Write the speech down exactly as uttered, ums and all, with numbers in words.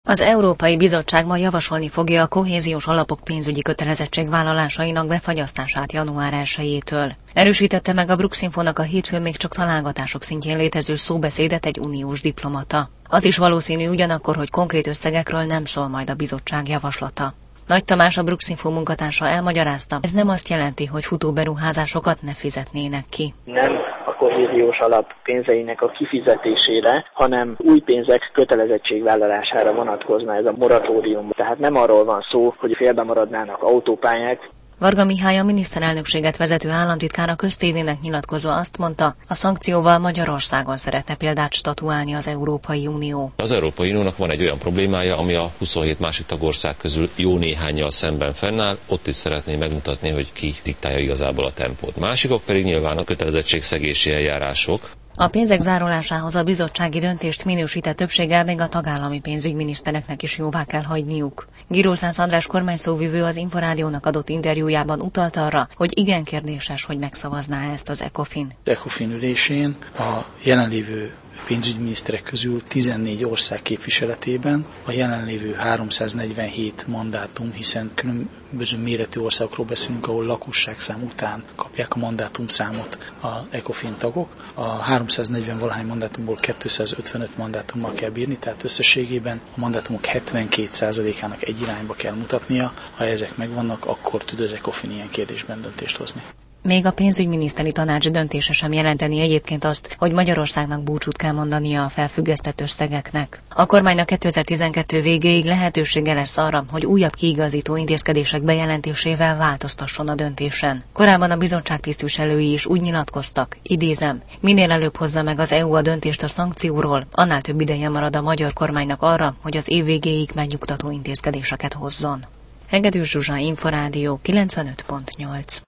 Az Európai Bizottság ma javasolni fogja a kohéziós alapok pénzügyi kötelezettségvállalásainak befagyasztását január elsejétől. Erősítette meg a Bruksinfónak a hétfőn még csak találgatások szintjén létező szóbeszédet egy uniós diplomata. Az is valószínű ugyanakkor, hogy konkrét összegekről nem szól majd a bizottság javaslata. Nagy Tamás, a Bruksinfo munkatársa elmagyarázta, ez nem azt jelenti, hogy futóberuházásokat ne fizetnének ki. Nem a kohéziós alap pénzeinek a kifizetésére, hanem új pénzek kötelezettségvállalására vonatkozna ez a moratórium. Tehát nem arról van szó, hogy félbe maradnának autópályák. Varga Mihály, a miniszterelnökséget vezető államtitkár a köztévének nyilatkozva azt mondta, a szankcióval Magyarországon szeretne példát statuálni az Európai Unió. Az Európai Uniónak van egy olyan problémája, ami a huszonhét másik tagország közül jó néhánnyal szemben fennáll, ott is szeretné megmutatni, hogy ki diktálja igazából a tempót. Másikok pedig nyilván a kötelezettségszegési eljárások. A pénzek zárolásához a bizottsági döntést minősített többséggel még a tagállami pénzügyminisztereknek is jóvá kell hagyniuk. Girószász András kormányszóvivő az Inforádiónak adott interjújában utalt arra, hogy igen kérdéses, hogy megszavazná ezt az ECOFIN. ECOFIN ülésén a jelenlévő pénzügyminiszterek közül tizennégy ország képviseletében a jelenlévő háromszáznegyvenhét mandátum, hiszen különböző méretű országokról beszélünk, ahol lakosságszám után kapják a mandátumszámot az ECOFIN tagok. A háromszáznegyven valahány mandátumból kétszázötvenöt mandátummal kell bírni, tehát összességében a mandátumok hetvenkét százalékának egy irányba kell mutatnia. Ha ezek megvannak, akkor tud az ECOFIN ilyen kérdésben döntést hozni. Még a pénzügyminiszteri tanács döntése sem jelenteni egyébként azt, hogy Magyarországnak búcsút kell mondania a felfüggesztett összegeknek. A kormánynak kétezer-tizenkettő végéig lehetősége lesz arra, hogy újabb kiigazító intézkedések bejelentésével változtasson a döntésen. Korábban a bizottság tisztviselői is úgy nyilatkoztak, idézem, minél előbb hozza meg az é u a döntést a szankcióról, annál több ideje marad a magyar kormánynak arra, hogy az év végéig megnyugtató intézkedéseket hozzon. Hegedűs Zsuzsa, Inforádió kilencvenöt pont nyolc.